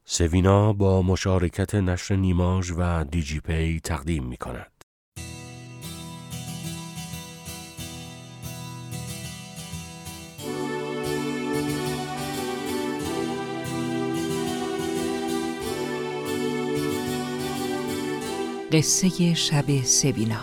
سوینا با مشارکت نشر نیماژ و دیجی پی تقدیم می کند. قصه شب سوینا.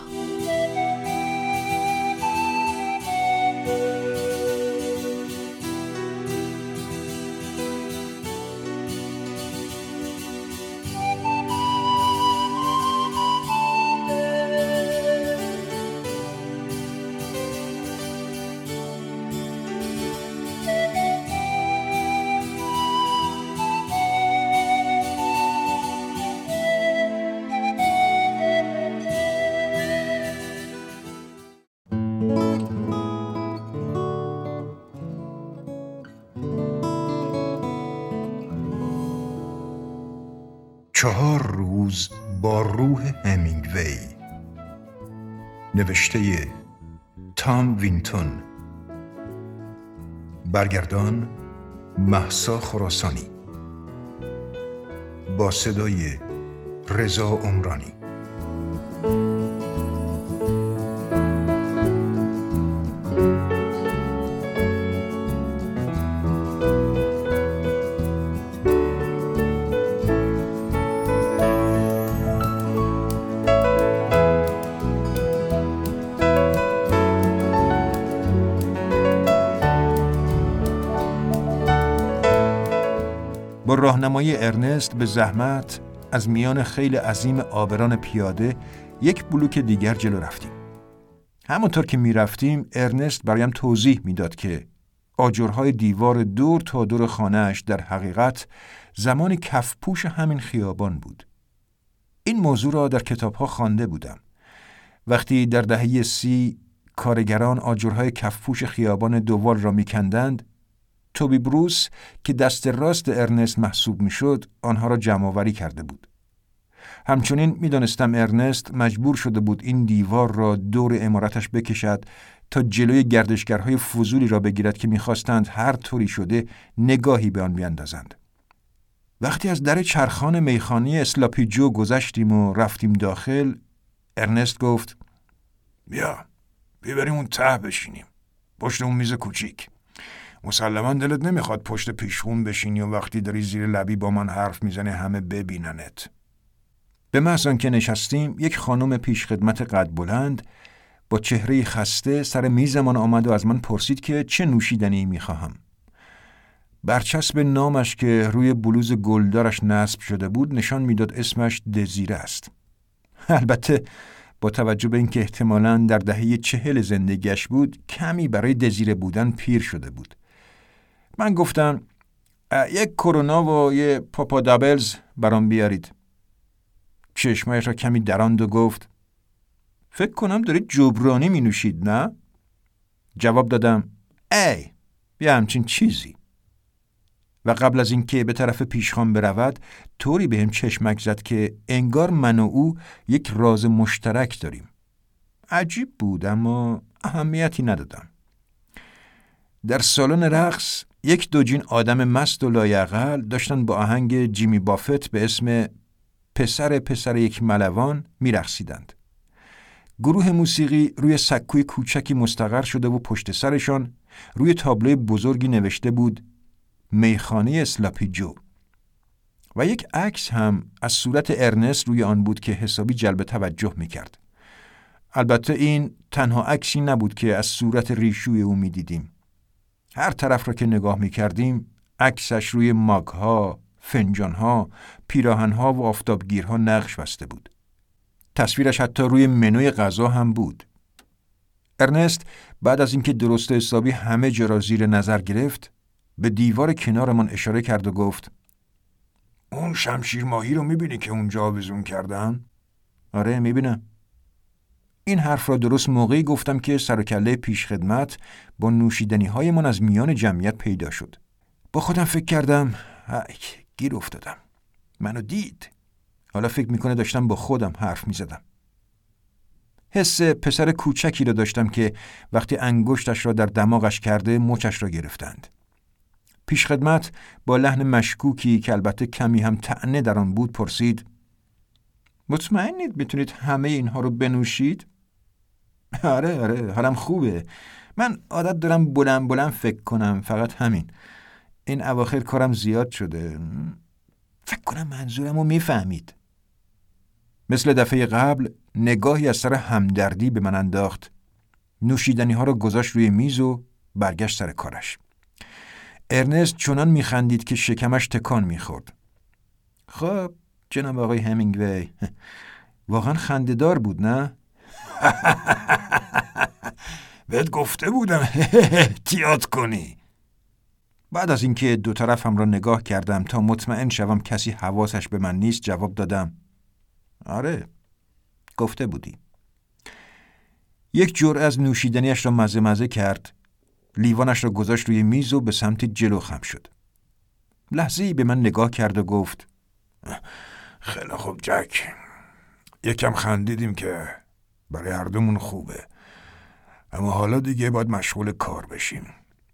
چهار روز با روح همینگوی، نوشته تام وینتون، برگردان مهسا خراسانی، با صدای رضا عمرانی. با راهنمایی ارنست به زحمت از میان خیل عظیم آبران پیاده یک بلوک دیگر جلو رفتیم. همونطور که می رفتیم ارنست برایم توضیح می داد که آجرهای دیوار دور تا دور خانه‌اش در حقیقت زمان کفپوش همین خیابان بود. این موضوع را در کتاب‌ها خوانده بودم. وقتی در دهه 30 کارگران آجرهای کفپوش خیابان دوال را می کندند، توبی بروس که دست راست ارنست محسوب میشد آنها را جمع‌آوری کرده بود. همچنین میدانستم ارنست مجبور شده بود این دیوار را دور عمارتش بکشد تا جلوی گردشگرهای فضولی را بگیرد که میخواستند هر طوری شده نگاهی به آن بیندازند. وقتی از در چرخان میخانه اسلاپی جو گذشتیم و رفتیم داخل، ارنست گفت: بیا بریم اون ته بشینیم، پشت اون میز کوچیک. مسلماً دلت نمیخواد پشت پیشخون بشینی و وقتی داری زیر لبی با من حرف میزنی همه ببیننت. به محض آنکه نشستیم یک خانم پیشخدمت قد بلند با چهره خسته سر میزمان آمد و از من پرسید که چه نوشیدنی میخواهم. برچسب نامش که روی بلوز گلدارش نصب شده بود نشان میداد اسمش دزیره است. البته با توجه به اینکه احتمالاً در دهه 40 زندگیش بود کمی برای دزیره بودن پیر شده بود. من گفتم یک کرونا و یه پاپا دابلز برام بیارید. چشمایش را کمی دراند و گفت: فکر کنم دارید جبرانی می نوشید، نه؟ جواب دادم: یه همچین چیزی. و قبل از اینکه به طرف پیشخوان برود طوری بهم چشمک زد که انگار من و او یک راز مشترک داریم. عجیب بود اما اهمیتی ندادم. در سالن رقص یک دوجین آدم مست و لایعقل داشتن با آهنگ جیمی بافت به اسم پسر یک ملوان می‌رقصیدند. گروه موسیقی روی سکوی کوچکی مستقر شده و پشت سرشان روی تابلوی بزرگی نوشته بود میخانه اسلاپی جو و یک عکس هم از صورت ارنست روی آن بود که حسابی جلب توجه می‌کرد. البته این تنها عکسی نبود که از صورت ریشوی او می‌دیدیم. هر طرف را که نگاه می‌کردیم عکسش روی ماگ‌ها، فنجان‌ها، پیراهن‌ها و آفتابگیرها نقش بسته بود. تصویرش حتی روی منوی غذا هم بود. ارنست بعد از اینکه درست حسابی همه جا را زیر نظر گرفت به دیوار کنارمان اشاره کرد و گفت: اون شمشیر ماهی رو می‌بینی که اونجا آویزون کردن؟ آره می‌بینم. این حرف را درست موقعی گفتم که سر و کله پیشخدمت با نوشیدنی‌های من از میان جمعیت پیدا شد. با خودم فکر کردم گیر افتادم. منو دید. حالا فکر میکنه داشتم با خودم حرف میزدم. حس پسر کوچکی را داشتم که وقتی انگشتش را در دماغش کرده مچش را گرفتند. پیشخدمت با لحن مشکوکی که البته کمی هم طعنه در آن بود پرسید: مطمئنید میتونید همه اینها رو بنوشید؟ آره حالم خوبه. من عادت دارم بلند بلند فکر کنم، فقط همین. این اواخر کارم زیاد شده. فکر کنم منظورم رو میفهمید. مثل دفعه قبل نگاهی از سر همدردی به من انداخت. نوشیدنی ها رو گذاشت روی میز و برگشت سر کارش. ارنست چنان میخندید که شکمش تکان میخورد. خب جناب آقای همینگوی، واقعا خنده‌دار بود نه؟ بهت گفته بودم احتیاط کنی. بعد از اینکه دو طرفم را نگاه کردم تا مطمئن شوم کسی حواسش به من نیست جواب دادم: آره گفته بودی. یک جرعه از نوشیدنیش را مزه مزه کرد، لیوانش را گذاشت روی میز و به سمت جلو خم شد. لحظه‌ای به من نگاه کرد و گفت: خیلی خوب جک، یکم خندیدیم که برای هر دومون خوبه، اما حالا دیگه باید مشغول کار بشیم.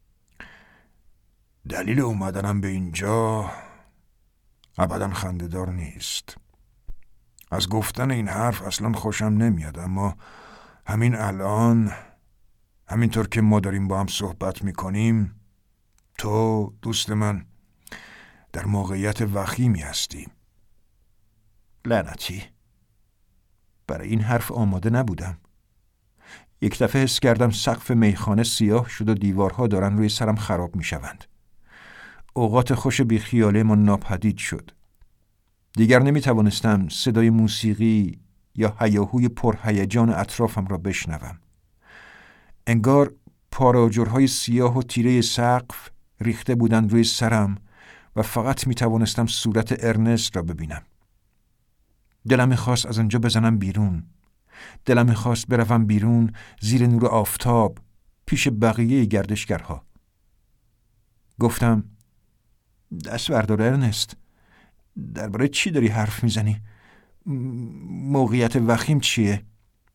دلیل اومدنم به اینجا ابداً خنده‌دار نیست. از گفتن این حرف اصلاً خوشم نمیاد، اما همین الان، همینطور که ما داریم با هم صحبت میکنیم، تو دوست من در موقعیت وخیمی هستی. لعنتی، برای این حرف آماده نبودم. یک دفعه حس کردم سقف میخانه سیاه شد و دیوارها دارن روی سرم خراب میشوند. اوقات خوش بیخیاله من ناپدید شد. دیگر نمیتوانستم صدای موسیقی یا هیاهوی پرهیجان اطرافم را بشنوم. انگار پاراجرهای سیاه و تیره سقف ریخته بودند روی سرم و فقط میتوانستم صورت ارنست را ببینم. دلم میخواست از آنجا بزنم بیرون. دلم میخواست بروم بیرون زیر نور آفتاب پیش بقیه گردشگرها. گفتم: دست بردار ارنست، درباره چی داری حرف میزنی؟ موقعیت وخیم چیه؟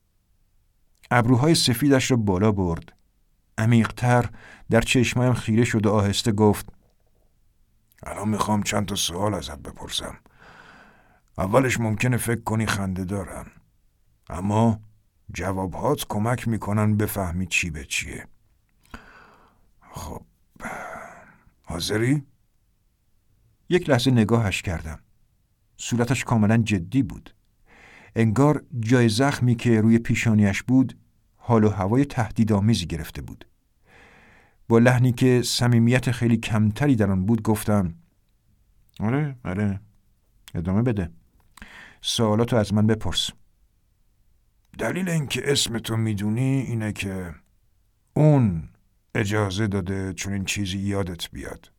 ابروهای سفیدش را بالا برد. عمیق‌تر در چشمایم خیره شد و آهسته گفت: الان میخوام چند تا سوال ازت بپرسم. اولش ممکنه فکر کنی خنده دارن، اما جوابهات کمک میکنن بفهمی چی به چیه. خب حاضری؟ یک لحظه نگاهش کردم. صورتش کاملا جدی بود. انگار جای زخمی که روی پیشانیش بود حال و هوای تهدیدآمیزی گرفته بود. با لحنی که صمیمیت خیلی کمتری در آن بود گفتم: آره ادامه بده. سوالاتو از من بپرس. دلیل اینکه اسم تو میدونی اینه که اون اجازه داده چون این چیزی یادت بیاد.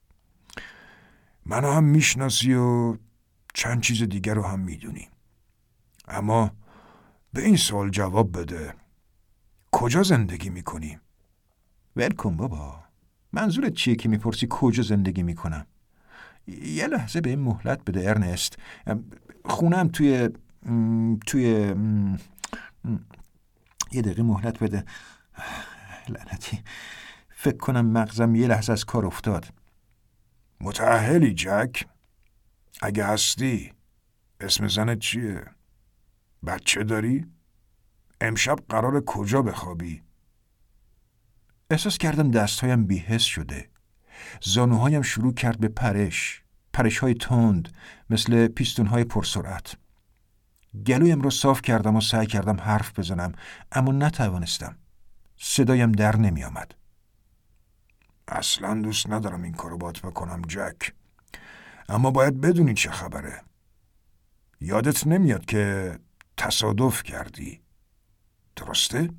منو هم میشناسی و چند چیز دیگر رو هم میدونی. اما به این سوال جواب بده: کجا زندگی میکنی؟ ول کن بابا، منظورت چیه که میپرسی کجا زندگی میکنم؟ یه لحظه به این مهلت بده ارنست. خونم توی یه دقیقه مهلت بده. لعنتی، فکر کنم مغزم یه لحظه از کار افتاد. متأهلی جک؟ اگه هستی اسم زنت چیه؟ بچه داری؟ امشب قرار کجا بخوابی؟ احساس کردم دستهایم بی‌حس شده. زانوهایم شروع کرد به پرش‌های تند مثل پیستون‌های پرسرعت. گلویم رو صاف کردم و سعی کردم حرف بزنم، اما نتوانستم. صدایم در نمی آمد. اصلا دوست ندارم این کارو باهات بکنم جک، اما باید بدونی چه خبره. یادت نمیاد که تصادف کردی، درسته؟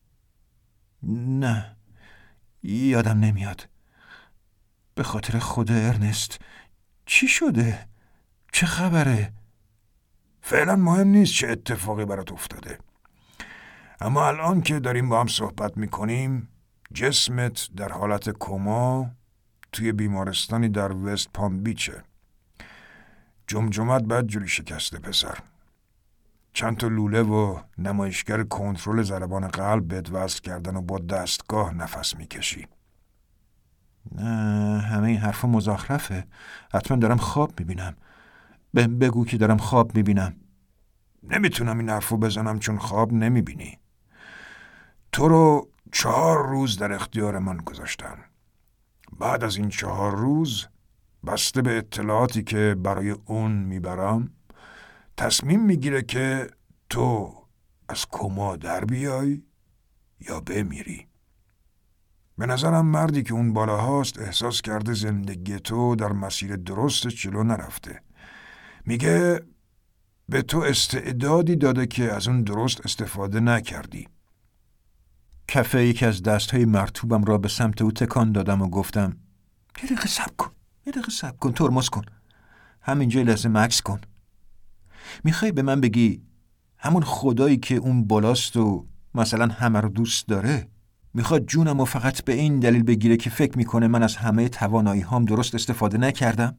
نه، یادم نمیاد. به خاطر خدا ارنست، چی شده؟ چه خبره؟ فعلا مهم نیست چه اتفاقی برات افتاده، اما الان که داریم با هم صحبت میکنیم جسمت در حالت کما توی بیمارستانی در وست پام بیچه. جمجمت بدجوری شکسته پسر. چند تا لوله و نمایشگر کنترل ضربان قلب بهت وصل کردن و با دستگاه نفس میکشی. نه، همه این حرفا مزخرفه. حتما دارم خواب میبینم. بهم بگو که دارم خواب میبینم. نمیتونم این حرفو بزنم چون خواب نمیبینی. تو رو 4 روز در اختیار من گذاشتن. بعد از این 4 روز بسته به اطلاعاتی که برای اون میبرم تصمیم میگیره که تو از کما در بیای یا بمیری. به نظرم مردی که اون بالا هاست احساس کرده زندگی تو در مسیر درست جلو نرفته. میگه به تو استعدادی داده که از اون درست استفاده نکردی. کف یکی از دستهای مرطوبم را به سمت او تکان دادم و گفتم یه دقیقه صبر کن، ترمز کن. همینجا لحظه مکث کن. میخوای به من بگی همون خدایی که اون بالاست و مثلا همه رو دوست داره میخواد جونم و فقط به این دلیل بگیره که فکر میکنه من از همه توانایی هام درست استفاده نکردم؟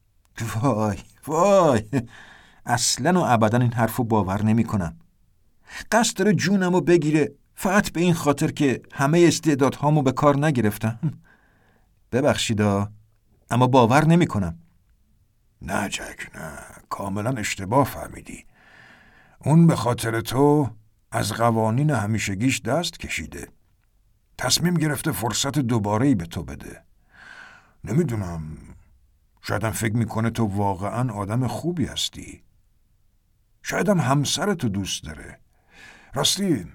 وای اصلا و ابدا این حرفو باور نمی کنم. قصد داره جونمو بگیره فقط به این خاطر که همه استعدادهامو به کار نگرفتم. ببخشیدا اما باور نمی کنم. نه جک، نه، کاملا اشتباه فهمیدی. اون به خاطر تو از قوانین همیشگیش دست کشیده. تصمیم گرفته فرصت دوباره‌ای به تو بده. نمیدونم، شایدم فکر میکنه تو واقعا آدم خوبی هستی. شایدم همسرتو دوست داره. راستی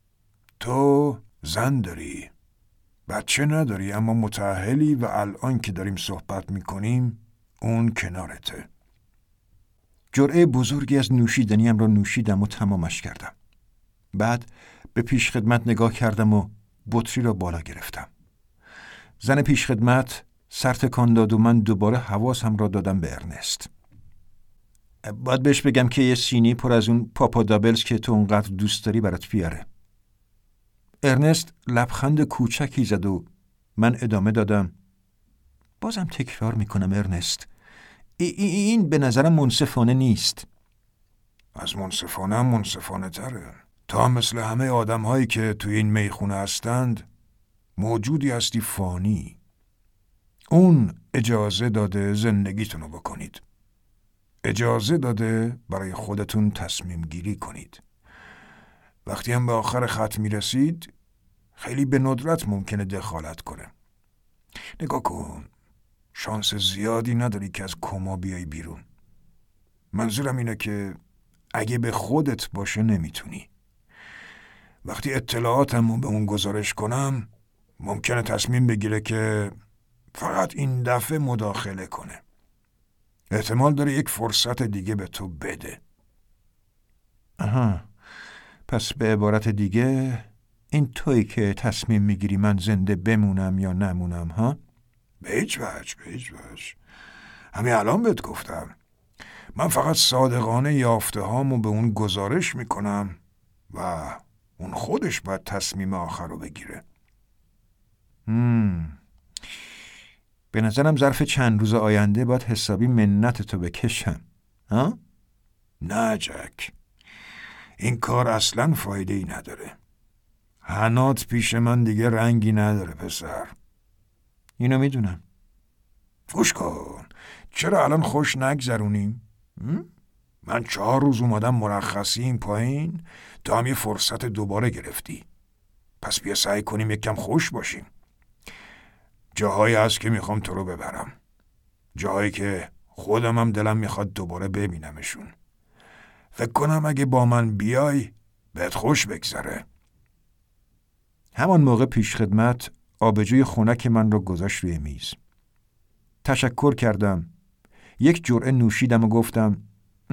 تو زن داری، بچه نداری، اما متأهلی و الان که داریم صحبت میکنیم اون کنارته. جرعه بزرگی از نوشیدنیم را نوشیدم و تمامش کردم. بعد به پیشخدمت نگاه کردم و بطری را بالا گرفتم. زن پیشخدمت سر تکان داد و من دوباره حواسم را دادم به ارنست. باید بهش بگم که یه سینی پر از اون پاپا دابلز که تو اونقدر دوست داری برات بیاره. ارنست لبخند کوچکی زد و من ادامه دادم. بازم تکرار میکنم ارنست، این به نظرم منصفانه نیست. از منصفانه هم منصفانه تره. تا مثل همه آدم هایی که توی این میخونه هستند موجودی هستی فانی. اون اجازه داده زندگیتونو بکنید. اجازه داده برای خودتون تصمیم گیری کنید. وقتی هم به آخر خط میرسید خیلی به ندرت ممکنه دخالت کنه. نگاه کن، شانس زیادی نداری که از کما بیای بیرون. منظورم اینه که اگه به خودت باشه نمیتونی. وقتی اطلاعاتمو به اون گزارش کنم ممکنه تصمیم بگیره که فقط این دفعه مداخله کنه. احتمال داره یک فرصت دیگه به تو بده. پس به عبارت دیگه این تویی که تصمیم میگیری من زنده بمونم یا نمونم ها؟ به هیچ وجه. همین الان بهت گفتم. من فقط صادقانه یافته هامو به اون گزارش میکنم و اون خودش باید تصمیم آخر رو بگیره. به نظرم ظرف چند روز آینده باید حسابی منت تو بکشم. ها؟ نه جک، این کار اصلا فایده ای نداره. حنات پیش من دیگه رنگی نداره پسر. اینو میدونم. گوش کن، چرا الان خوش نگذرونیم؟ من 4 روز اومدم مرخصی این پایین، تا هم یه فرصت دوباره گرفتی. پس بیا سعی کنیم یکم خوش باشیم. جاهایی هست که میخوام تو رو ببرم. جاهایی که خودم هم دلم میخواد دوباره ببینمشون. فکر کنم اگه با من بیای بهت خوش بگذره. همان موقع پیشخدمت آبجوی خنک من رو گذاشت روی میز. تشکر کردم. یک جرعه نوشیدم و گفتم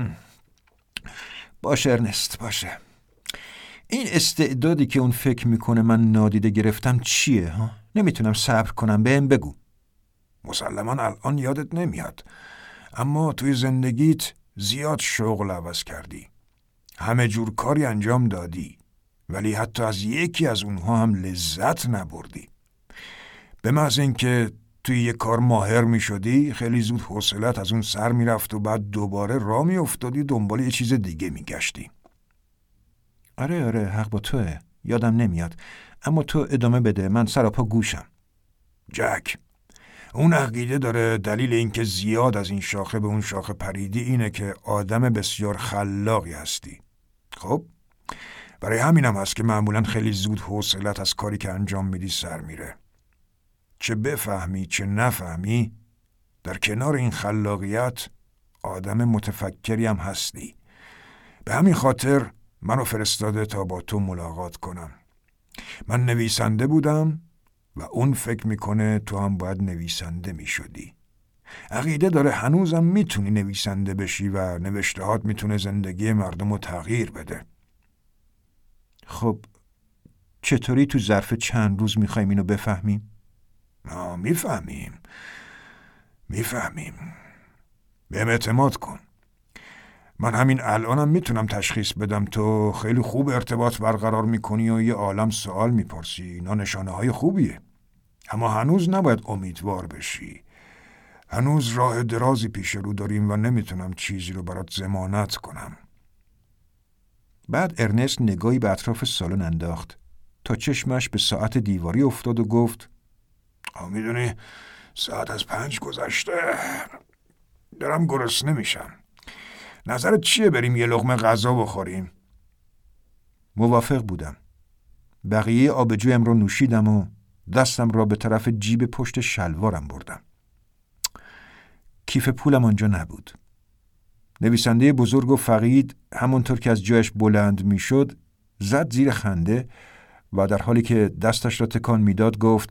باشه ارنست، باشه. این استعدادی که اون فکر میکنه من نادیده گرفتم چیه ها؟ نمیتونم صبر کنم، بهم بگو. مسلماً الان یادت نمیاد، اما توی زندگیت زیاد شغل عوض کردی. همه جور کاری انجام دادی، ولی حتی از یکی از اونها هم لذت نبردی. به محض اینکه توی یه کار ماهر می شدی خیلی زود حوصلت از اون سر می رفت و بعد دوباره راه می افتادی دنبال یه چیز دیگه می گشتی. آره حق با توه، یادم نمیاد، اما تو ادامه بده، من سراپا گوشم. جک، اون عقیده داره دلیل اینکه زیاد از این شاخه به اون شاخه پریدی اینه که آدم بسیار خلاقی هستی. خب برای همینم هست که معمولاً خیلی زود حوصلت از کاری که انجام میدی سر میره. چه بفهمی چه نفهمی، در کنار این خلاقیت آدم متفکری هم هستی. به همین خاطر منو فرستاده تا با تو ملاقات کنم. من نویسنده بودم و اون فکر میکنه تو هم باید نویسنده میشدی. عقیده داره هنوزم میتونی نویسنده بشی و نوشتهات میتونه زندگی مردم رو تغییر بده. خب چطوری تو ظرف چند روز میخوایم اینو بفهمیم؟ میفهمیم. بهم اعتماد کن. من همین الانم میتونم تشخیص بدم تو خیلی خوب ارتباط برقرار میکنی و یه عالم سوال میپرسی. اینا نشانه های خوبیه. اما هنوز نباید امیدوار بشی. هنوز راه درازی پیش رو داریم و نمیتونم چیزی رو برات ضمانت کنم. بعد ارنست نگاهی به اطراف سالن انداخت تا چشمش به ساعت دیواری افتاد و گفت میدونی ساعت از 5 گذشته. دارم گرسنه میشم. نظرت چیه بریم یه لقمه غذا بخوریم؟ موافق بودم. بقیه آبجویم رو نوشیدم و دستم را به طرف جیب پشت شلوارم بردم. کیف پولم آنجا نبود. نویسنده بزرگ و فقید همونطور که از جایش بلند میشد زد زیر خنده و در حالی که دستش را تکان میداد گفت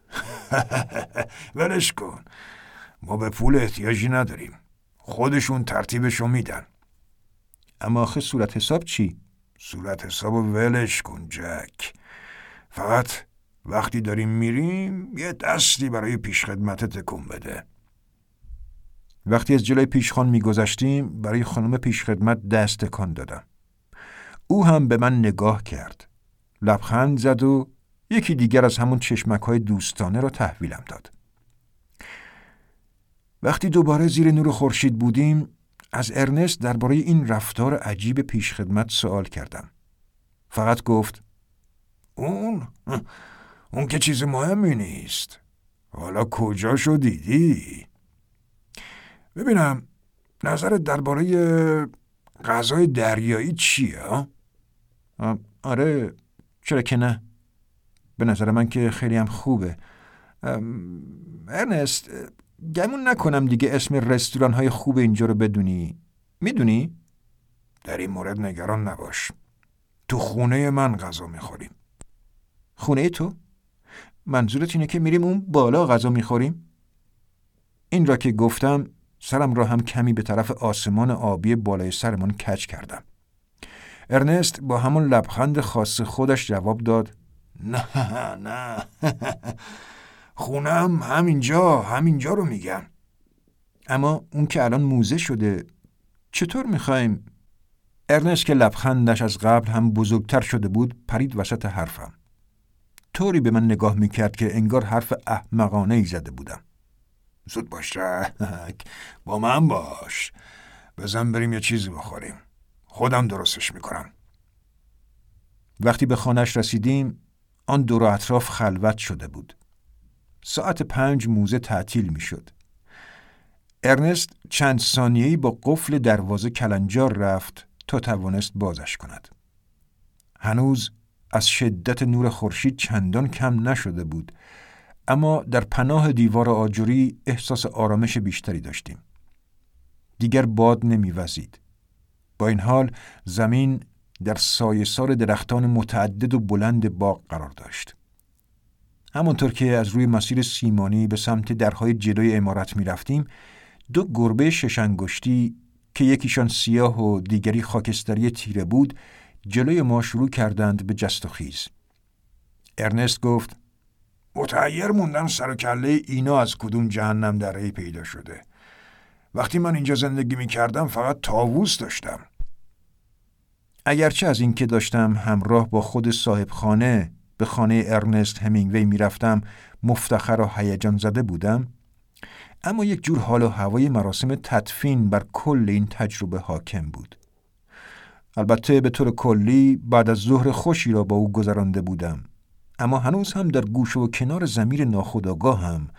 ولش کن. ما به پول احتیاجی نداریم. خودشون ترتیبشو میدن. اما آخه صورت حساب چی؟ صورت حسابو ولش کن جک. فقط وقتی داریم میریم یه دستی برای پیشخدمت تکون بده. وقتی از جلوی پیشخوان میگذشتیم برای خانم پیشخدمت دست تکان دادم. او هم به من نگاه کرد. لبخند زد و یکی دیگر از همون چشمک‌های دوستانه را تحویلم داد. وقتی دوباره زیر نور خورشید بودیم از ارنست درباره این رفتار عجیب پیشخدمت سوال کردم. فقط گفت اون که چیز مهمی نیست. حالا کجاشو دیدی؟ ببینم نظرت درباره غذای دریایی چیه؟ آره چرا که نه. به نظر من که خیلی هم خوبه. ارنست گمون نکنم دیگه اسم رستوران های خوب اینجا رو بدونی. میدونی؟ در این مورد نگران نباش. تو خونه من غذا میخوریم. خونه تو؟ منظورت اینه که میریم اون بالا غذا میخوریم؟ این را که گفتم سرم را هم کمی به طرف آسمان آبی بالای سرمان کج کردم. ارنست با همون لبخند خاص خودش جواب داد نه خونم همینجا رو میگم. اما اون که الان موزه شده چطور میخوایم؟ ارنست که لبخندش از قبل هم بزرگتر شده بود پرید وسط حرفم. طوری به من نگاه میکرد که انگار حرف احمقانه ای زده بودم. زود باش با من باش. بزن بریم یه چیزی بخوریم. خودم درستش میکنم. وقتی به خانه‌اش رسیدیم آن دور و اطراف خلوت شده بود. ساعت 5 موزه تعطیل میشد. ارنست چند ثانیه‌ای با قفل دروازه کلنجار رفت تا توانست بازش کند. هنوز از شدت نور خورشید چندان کم نشده بود، اما در پناه دیوار آجری احساس آرامش بیشتری داشتیم. دیگر باد نمی‌وزید. با این حال زمین در سایه‌سار درختان متعدد و بلند باغ قرار داشت. همانطور که از روی مسیر سیمانی به سمت درهای جلوی عمارت می رفتیم، 2 گربه 6 انگشتی که یکیشان سیاه و دیگری خاکستری تیره بود جلوی ما شروع کردند به جست و خیز. ارنست گفت متحیر موندم سر و کله اینا از کدوم جهنم دره‌ای پیدا شده. وقتی من اینجا زندگی می کردم فقط طاووس داشتم. اگرچه از این که داشتم همراه با خود صاحب خانه به خانه ارنست همینگوی می رفتم مفتخر و هیجان زده بودم، اما یک جور حال و هوای مراسم تدفین بر کل این تجربه حاکم بود. البته به طور کلی بعد از ظهر خوشی را با او گذرانده بودم، اما هنوز هم در گوشه و کنار ضمیر ناخودآگاهم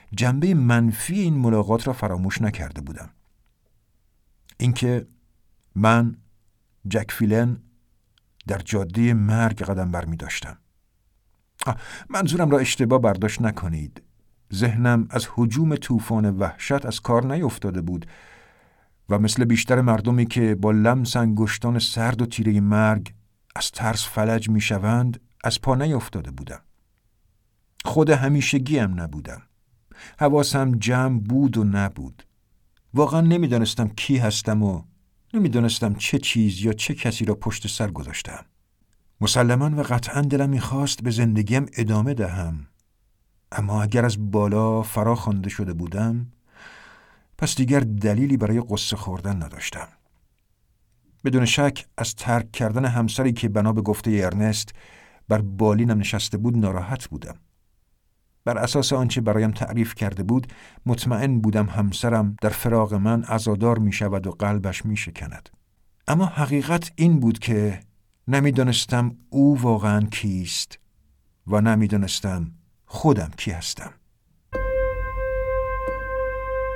جنبه منفی این ملاقات را فراموش نکرده بودم. اینکه من، جک فیلن، در جاده مرگ قدم برمی داشتم. منظورم را اشتباه برداشت نکنید. ذهنم از هجوم طوفان وحشت از کار نیفتاده بود و مثل بیشتر مردمی که با لمس انگشتان سرد و تیره مرگ از ترس فلج می شوند از پا نیفتاده بودم. خود همیشگیم نبودم. حواسم جمع بود و نبود. واقعا نمیدانستم کی هستم و نمیدانستم چه چیز یا چه کسی را پشت سر گذاشتم. مسلماً و قطعاً دلم می‌خواست به زندگیم ادامه دهم، اما اگر از بالا فرا خوانده شده بودم پس دیگر دلیلی برای قصه خوردن نداشتم. بدون شک از ترک کردن همسری که بنا به گفته ارنست بر بالینم نشسته بود ناراحت بودم. بر اساس آنچه برایم تعریف کرده بود مطمئن بودم همسرم در فراق من عزادار می شود و قلبش می شکند. اما حقیقت این بود که نمیدانستم او واقعاً کیست و نمیدانستم خودم کی هستم.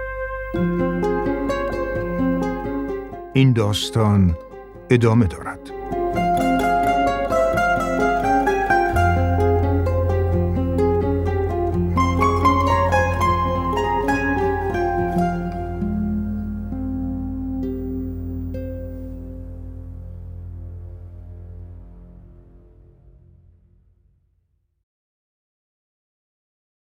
این داستان ادامه دارد.